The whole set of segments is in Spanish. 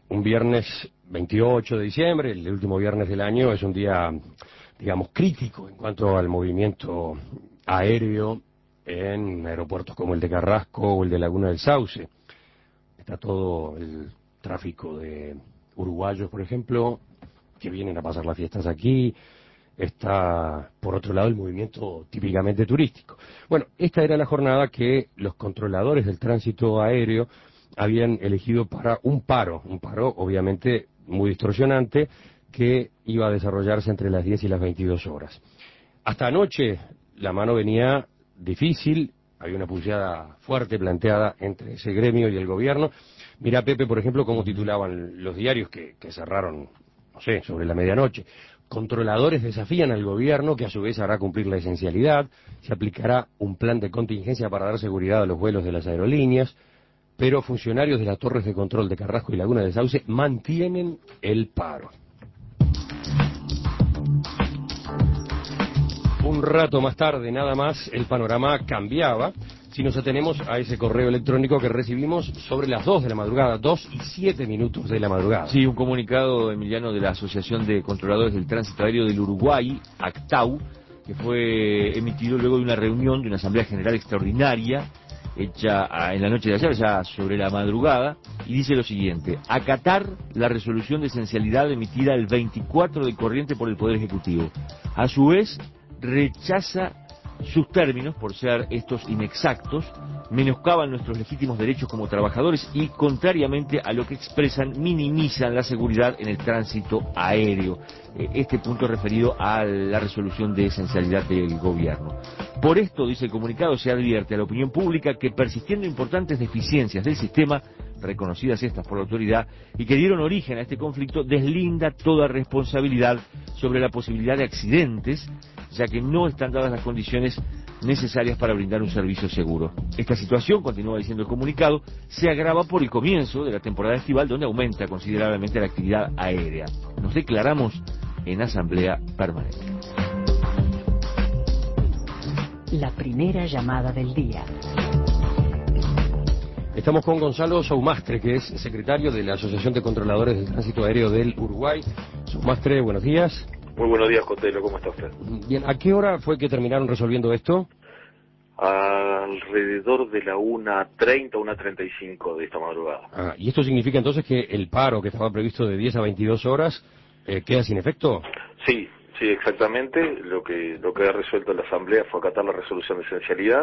un viernes 28 de diciembre, el último viernes del año, es un día, digamos, crítico en cuanto al movimiento aéreo en aeropuertos como el de Carrasco o el de Laguna del Sauce. Está todo el tráfico de uruguayos, por ejemplo, que vienen a pasar las fiestas aquí. Está, por otro lado, el movimiento típicamente turístico. Bueno, esta era la jornada que los controladores del tránsito aéreo habían elegido para un paro obviamente muy distorsionante, que iba a desarrollarse entre las 10 y las 22 horas. Hasta anoche la mano venía difícil, había una pulseada fuerte planteada entre ese gremio y el gobierno. Mira, Pepe, por ejemplo, cómo titulaban los diarios que cerraron, no sé, sobre la medianoche. Controladores desafían al gobierno, que a su vez hará cumplir la esencialidad. Se aplicará un plan de contingencia para dar seguridad a los vuelos de las aerolíneas, pero funcionarios de las torres de control de Carrasco y Laguna del Sauce mantienen el paro. Un rato más tarde, nada más, el panorama cambiaba si nos atenemos a ese correo electrónico que recibimos sobre las 2 de la madrugada, 2:07 de la madrugada. Sí, un comunicado, Emiliano, de la Asociación de Controladores del Tránsito Aéreo del Uruguay, ACTAU, que fue emitido luego de una reunión de una Asamblea General Extraordinaria hecha en la noche de ayer, ya sobre la madrugada, y dice lo siguiente: acatar la resolución de esencialidad emitida el 24 de corriente por el Poder Ejecutivo. A su vez, rechaza sus términos por ser estos inexactos, menoscaban nuestros legítimos derechos como trabajadores y, contrariamente a lo que expresan, minimizan la seguridad en el tránsito aéreo. Este punto referido a la resolución de esencialidad del gobierno. Por esto, dice el comunicado, se advierte a la opinión pública que, persistiendo importantes deficiencias del sistema, reconocidas estas por la autoridad, y que dieron origen a este conflicto, deslinda toda responsabilidad sobre la posibilidad de accidentes, ya que no están dadas las condiciones necesarias para brindar un servicio seguro. Esta situación, continúa diciendo el comunicado, se agrava por el comienzo de la temporada estival, donde aumenta considerablemente la actividad aérea. Nos declaramos en asamblea permanente. La primera llamada del día. Estamos con Gonzalo Saumastre, que es secretario de la Asociación de Controladores del Tránsito Aéreo del Uruguay. Saumastre, buenos días. Muy buenos días, Cotelo, ¿cómo está usted? Bien, ¿a qué hora fue que terminaron resolviendo esto? Alrededor de la 1:30, 1:35 de esta madrugada. ¿Y esto significa entonces que el paro que estaba previsto de 10 a 22 horas queda sin efecto? Sí, exactamente. Lo que ha resuelto la Asamblea fue acatar la resolución de esencialidad.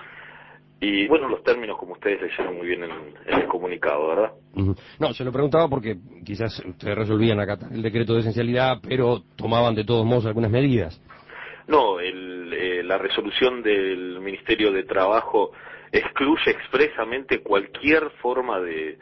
Y bueno, los términos, como ustedes leyeron muy bien en el comunicado, ¿verdad? No, se lo preguntaba porque quizás ustedes resolvían acatar el decreto de esencialidad, pero tomaban de todos modos algunas medidas. No, la resolución del Ministerio de Trabajo excluye expresamente cualquier forma de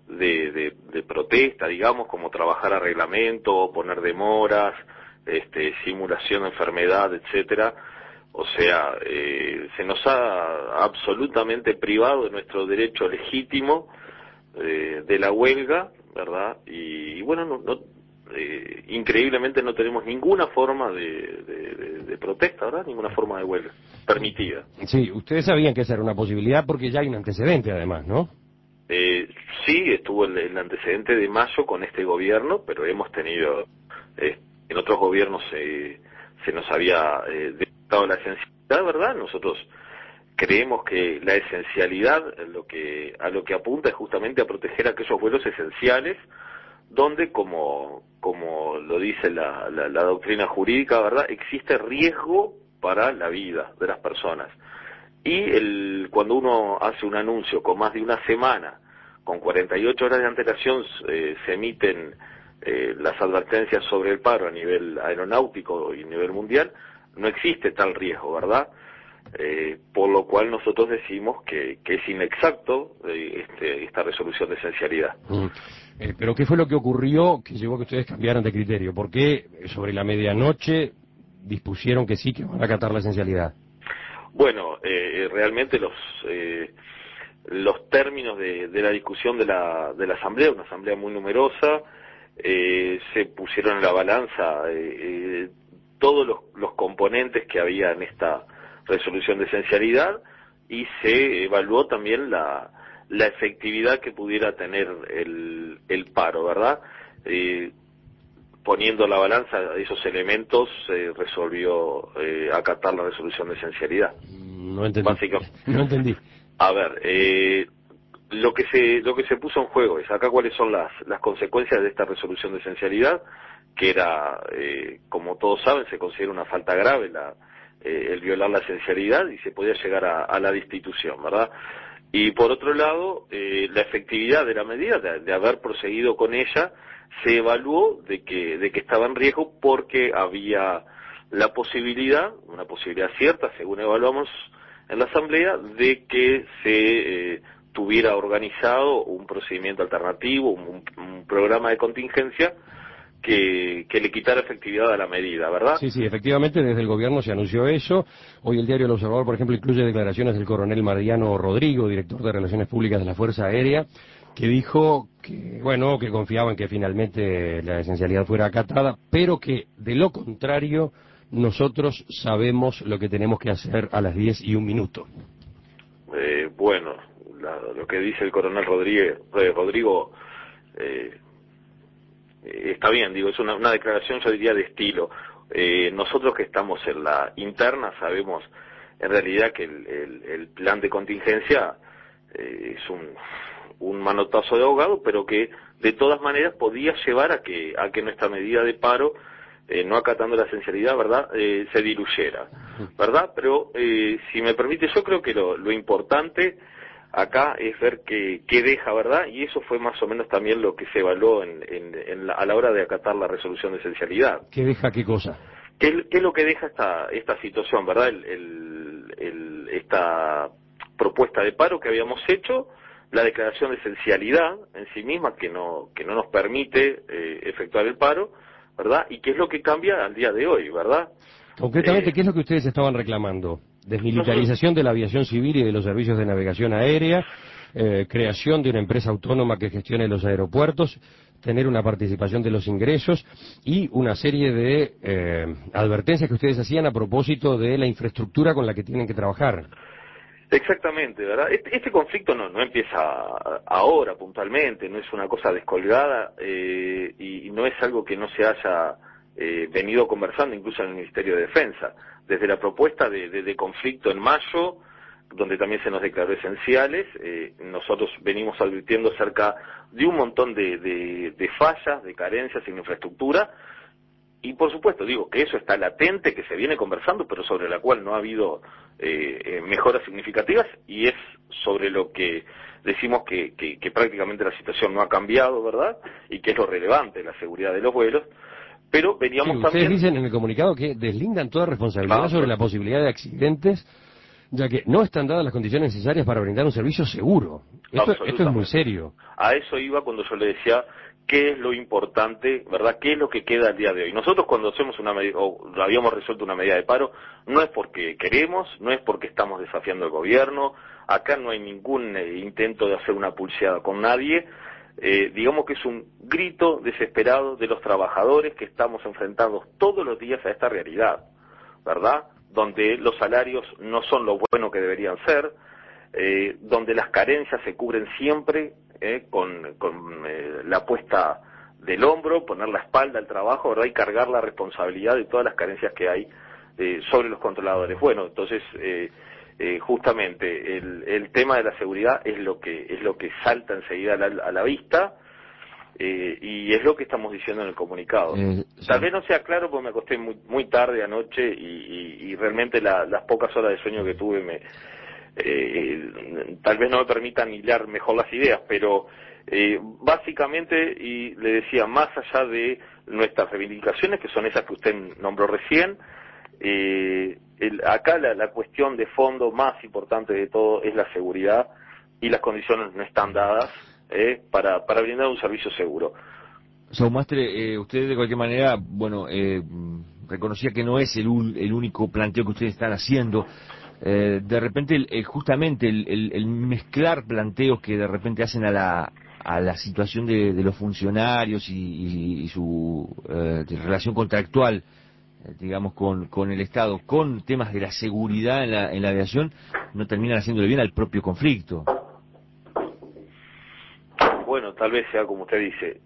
protesta, digamos, como trabajar a reglamento, poner demoras, simulación de enfermedad, etcétera. O sea, se nos ha absolutamente privado de nuestro derecho legítimo de la huelga, ¿verdad? Y bueno, increíblemente no tenemos ninguna forma de protesta, ¿verdad? Ninguna forma de huelga permitida. Sí, ustedes sabían que esa era una posibilidad porque ya hay un antecedente además, ¿no? Sí, estuvo el antecedente de mayo con este gobierno, pero hemos tenido, en otros gobiernos se nos había dado la esencialidad, ¿verdad? Nosotros creemos que la esencialidad a lo que apunta es justamente a proteger aquellos vuelos esenciales donde, como lo dice la doctrina jurídica, ¿verdad?, existe riesgo para la vida de las personas. Y cuando uno hace un anuncio con más de una semana, con 48 horas de antelación, se emiten las advertencias sobre el paro a nivel aeronáutico y a nivel mundial, no existe tal riesgo, ¿verdad? Por lo cual nosotros decimos que es inexacto esta resolución de esencialidad. Pero ¿qué fue lo que ocurrió que llevó a que ustedes cambiaran de criterio? ¿Por qué sobre la medianoche dispusieron que sí, que van a acatar la esencialidad? Bueno, realmente los términos de la discusión de la asamblea, una asamblea muy numerosa, se pusieron en la balanza todos los componentes que había en esta resolución de esencialidad y se evaluó también la la efectividad que pudiera tener el paro, ¿verdad? Poniendo la balanza de esos elementos, resolvió acatar la resolución de esencialidad. No entendí. Básicamente. No entendí. A ver, lo que se puso en juego es acá cuáles son las consecuencias de esta resolución de esencialidad, que era, como todos saben, se considera una falta grave el violar la esencialidad y se podía llegar a la destitución, ¿verdad? Y por otro lado, la efectividad de la medida, de haber proseguido con ella, se evaluó de que estaba en riesgo porque había la posibilidad, una posibilidad cierta, según evaluamos en la Asamblea, de que se tuviera organizado un procedimiento alternativo, un programa de contingencia que le quitara efectividad a la medida, ¿verdad? Sí, sí, efectivamente desde el gobierno se anunció eso. Hoy el diario El Observador, por ejemplo, incluye declaraciones del coronel Mariano Rodrigo, director de Relaciones Públicas de la Fuerza Aérea, que dijo que, bueno, que confiaba en que finalmente la esencialidad fuera acatada, pero que de lo contrario nosotros sabemos lo que tenemos que hacer a las 10:01. Bueno, lo que dice el coronel Rodrigo está bien, digo, es una declaración, yo diría, de estilo. Nosotros que estamos en la interna sabemos en realidad que el plan de contingencia es un manotazo de ahogado, pero que de todas maneras podía llevar a que nuestra medida de paro, no acatando la esencialidad, ¿verdad?, se diluyera, ¿verdad? Pero si me permite, yo creo que lo importante acá es ver qué deja, ¿verdad? Y eso fue más o menos también lo que se evaluó a la hora de acatar la resolución de esencialidad. ¿Qué deja qué cosa? ¿Qué es lo que deja esta situación, ¿verdad? Esta propuesta de paro que habíamos hecho, la declaración de esencialidad en sí misma que no nos permite efectuar el paro, ¿verdad? Y qué es lo que cambia al día de hoy, ¿verdad? Concretamente, ¿qué es lo que ustedes estaban reclamando? Desmilitarización de la aviación civil y de los servicios de navegación aérea, creación de una empresa autónoma que gestione los aeropuertos, tener una participación de los ingresos y una serie de advertencias que ustedes hacían a propósito de la infraestructura con la que tienen que trabajar. Exactamente, ¿verdad? Este conflicto no empieza ahora puntualmente, no es una cosa descolgada y no es algo que no se haya venido conversando incluso en el Ministerio de Defensa. Desde la propuesta de conflicto en mayo, donde también se nos declaró esenciales, nosotros venimos advirtiendo acerca de un montón de fallas, de carencias en infraestructura. Y por supuesto, digo que eso está latente, que se viene conversando, pero sobre la cual no ha habido mejoras significativas, y es sobre lo que decimos que prácticamente la situación no ha cambiado, ¿verdad? Y que es lo relevante, la seguridad de los vuelos. Pero veníamos ustedes también... dicen en el comunicado que deslindan toda responsabilidad sobre la posibilidad de accidentes, ya que no están dadas las condiciones necesarias para brindar un servicio seguro. Esto es muy serio. A eso iba cuando yo le decía qué es lo importante, ¿verdad? ¿Qué es lo que queda al día de hoy? Nosotros cuando hacemos una medida, o habíamos resuelto una medida de paro, no es porque queremos, no es porque estamos desafiando al gobierno, acá no hay ningún intento de hacer una pulseada con nadie, digamos que es un grito desesperado de los trabajadores que estamos enfrentando todos los días a esta realidad, ¿verdad? Donde los salarios no son lo bueno que deberían ser, donde las carencias se cubren siempre con la puesta del hombro, poner la espalda al trabajo, ¿verdad? Y cargar la responsabilidad de todas las carencias que hay sobre los controladores. Bueno, entonces justamente el tema de la seguridad es lo que salta enseguida a la vista. Y es lo que estamos diciendo en el comunicado. Sí. Tal vez no sea claro porque me acosté muy tarde anoche y realmente las pocas horas de sueño que tuve tal vez no me permitan hilar mejor las ideas, pero básicamente, y le decía, más allá de nuestras reivindicaciones, que son esas que usted nombró recién, acá la cuestión de fondo más importante de todo es la seguridad, y las condiciones no están dadas para brindar un servicio seguro. Saumastre, usted de cualquier manera, bueno, reconocía que no es el único planteo que ustedes están haciendo. De repente, justamente el mezclar planteos que de repente hacen a la situación de los funcionarios y su relación contractual, digamos, con el Estado, con temas de la seguridad en la aviación, no terminan haciéndole bien al propio conflicto. tal vez sea como usted dice.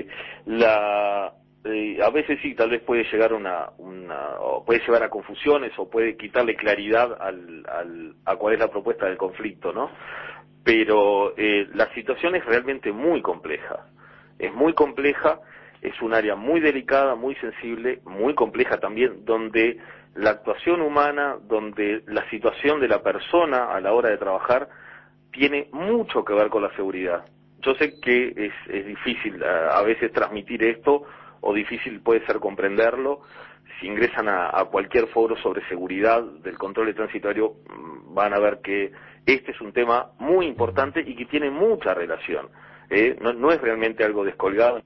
A veces sí, tal vez puede llegar o puede llevar a confusiones o puede quitarle claridad a cuál es la propuesta del conflicto, ¿no? Pero la situación es realmente muy compleja. Es muy compleja, es un área muy delicada, muy sensible, muy compleja también, donde la actuación humana, donde la situación de la persona a la hora de trabajar tiene mucho que ver con la seguridad. Yo sé que es difícil a veces transmitir esto, o difícil puede ser comprenderlo. Si ingresan a cualquier foro sobre seguridad del control de tránsito aéreo, van a ver que este es un tema muy importante y que tiene mucha relación. No es realmente algo descolgado,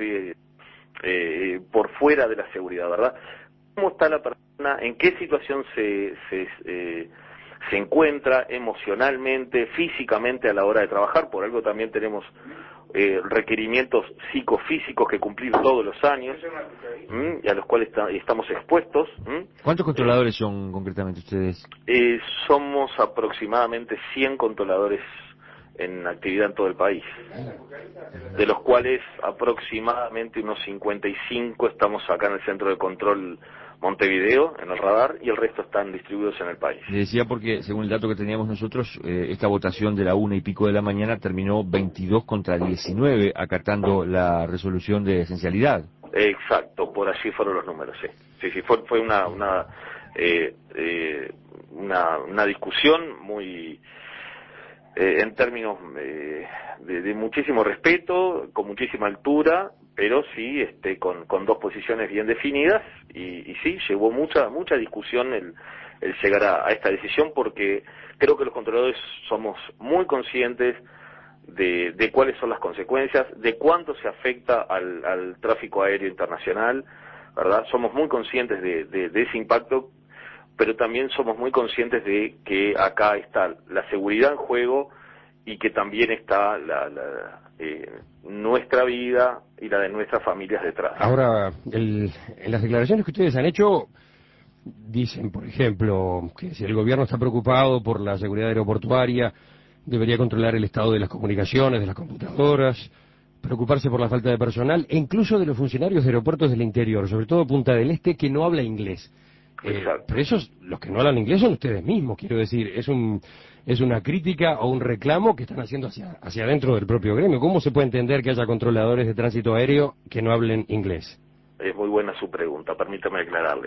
por fuera de la seguridad, ¿verdad? ¿Cómo está la persona? ¿En qué situación se encuentra emocionalmente, físicamente a la hora de trabajar? Por algo también tenemos requerimientos psicofísicos que cumplir todos los años, y a los cuales estamos expuestos. ¿Cuántos controladores son concretamente ustedes? Somos aproximadamente 100 controladores en actividad en todo el país, de los cuales aproximadamente unos 55 estamos acá en el Centro de Control Montevideo, en el radar, y el resto están distribuidos en el país. Le decía porque, según el dato que teníamos nosotros, esta votación de la 1:00 de la mañana terminó 22 contra 19, acatando la resolución de esencialidad. Exacto, por allí fueron los números, sí. Sí, fue una discusión muy... en términos de muchísimo respeto, con muchísima altura, pero sí con dos posiciones bien definidas, y sí, llevó mucha discusión el llegar a esta decisión, porque creo que los controladores somos muy conscientes de cuáles son las consecuencias, de cuánto se afecta al tráfico aéreo internacional, ¿verdad? Somos muy conscientes de ese impacto, pero también somos muy conscientes de que acá está la seguridad en juego y que también está nuestra vida y la de nuestras familias detrás. Ahora, en las declaraciones que ustedes han hecho, dicen, por ejemplo, que si el gobierno está preocupado por la seguridad aeroportuaria, debería controlar el estado de las comunicaciones, de las computadoras, preocuparse por la falta de personal, e incluso de los funcionarios de aeropuertos del interior, sobre todo Punta del Este, que no habla inglés. Pero esos, los que no hablan inglés, son ustedes mismos, quiero decir, es una crítica o un reclamo que están haciendo hacia adentro del propio gremio. ¿Cómo se puede entender que haya controladores de tránsito aéreo que no hablen inglés? Es muy buena su pregunta, permítame aclararle.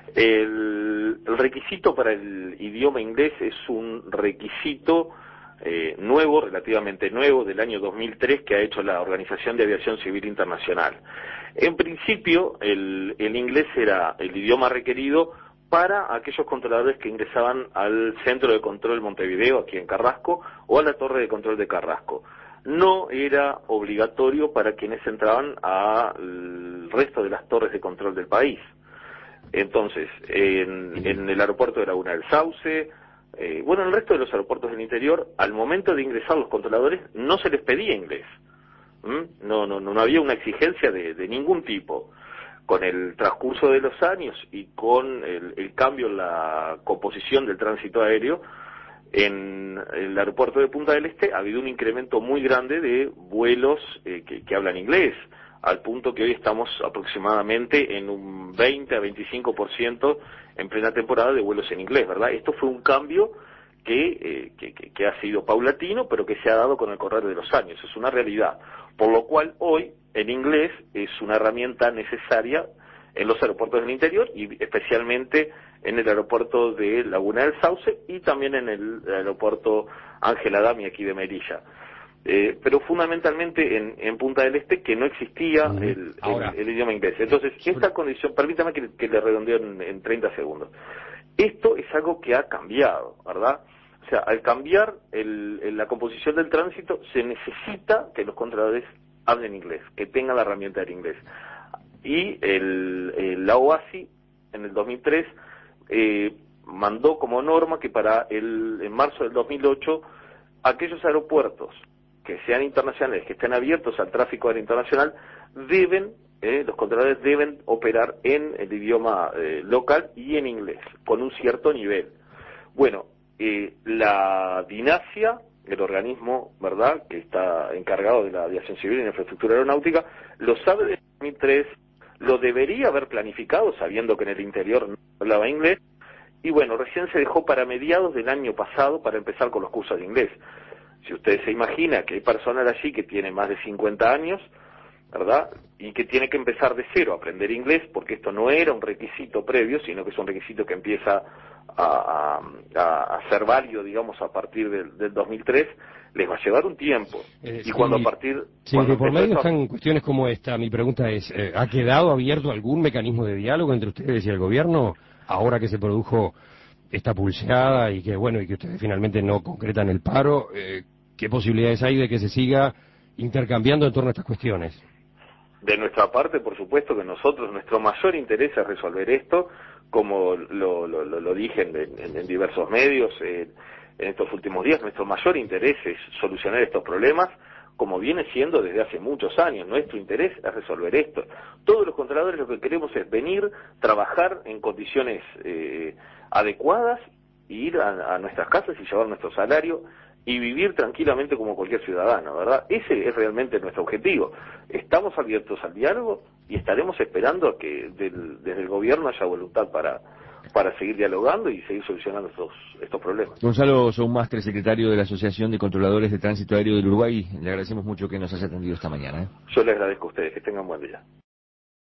El requisito para el idioma inglés es un requisito nuevo, relativamente nuevo, del año 2003, que ha hecho la Organización de Aviación Civil Internacional. En principio, el inglés era el idioma requerido para aquellos controladores que ingresaban al Centro de Control Montevideo, aquí en Carrasco, o a la Torre de Control de Carrasco. No era obligatorio para quienes entraban al resto de las torres de control del país. Entonces, en el aeropuerto de Laguna del Sauce, en el resto de los aeropuertos del interior, al momento de ingresar los controladores, no se les pedía inglés. No había una exigencia de ningún tipo. Con el transcurso de los años y con el cambio en la composición del tránsito aéreo, en el aeropuerto de Punta del Este ha habido un incremento muy grande de vuelos que hablan inglés, al punto que hoy estamos aproximadamente en un 20 a 25% en plena temporada de vuelos en inglés, ¿verdad? Esto fue un cambio que ha sido paulatino, pero que se ha dado con el correr de los años, es una realidad. Por lo cual hoy el inglés es una herramienta necesaria en los aeropuertos del interior y especialmente en el aeropuerto de Laguna del Sauce y también en el aeropuerto Ángela Dami aquí de Melilla. Pero fundamentalmente en Punta del Este, que no existía el idioma inglés. Entonces, esta condición, permítame que le redondeo en 30 segundos. Esto es algo que ha cambiado, ¿verdad? O sea, al cambiar la composición del tránsito, se necesita que los controladores hablen inglés, que tengan la herramienta del inglés. Y la OASI, en el 2003, mandó como norma que en marzo del 2008, aquellos aeropuertos que sean internacionales, que estén abiertos al tráfico aéreo internacional, los controladores deben operar en el idioma local y en inglés, con un cierto nivel. Bueno, la DINASIA el organismo, ¿verdad?, que está encargado de la aviación civil y la infraestructura aeronáutica, lo sabe desde 2003, lo debería haber planificado, sabiendo que en el interior no hablaba inglés, y bueno, recién se dejó para mediados del año pasado para empezar con los cursos de inglés. Si usted se imagina que hay personal allí que tiene más de 50 años, ¿verdad?, y que tiene que empezar de cero a aprender inglés, porque esto no era un requisito previo, sino que es un requisito que empieza a ser válido, digamos, a partir del 2003, les va a llevar un tiempo. Y sí, cuando a partir... Sí, cuando de por medio empezó están cuestiones como esta. Mi pregunta es, ¿ha quedado abierto algún mecanismo de diálogo entre ustedes y el gobierno ahora que se produjo esta pulseada y que, bueno, y que ustedes finalmente no concretan el paro? ¿Qué posibilidades hay de que se siga intercambiando en torno a estas cuestiones? De nuestra parte, por supuesto que nosotros, nuestro mayor interés es resolver esto, como lo dije en diversos medios en estos últimos días. Nuestro mayor interés es solucionar estos problemas, como viene siendo desde hace muchos años. Nuestro interés es resolver esto. Todos los controladores lo que queremos es venir, trabajar en condiciones adecuadas, ir a nuestras casas y llevar nuestro salario y vivir tranquilamente como cualquier ciudadano, ¿verdad? Ese es realmente nuestro objetivo. Estamos abiertos al diálogo y estaremos esperando a que desde el gobierno haya voluntad para seguir dialogando y seguir solucionando estos problemas. Gonzalo Soumastre, secretario de la Asociación de Controladores de Tránsito Aéreo del Uruguay, le agradecemos mucho que nos haya atendido esta mañana. Yo les agradezco a ustedes, que tengan buen día.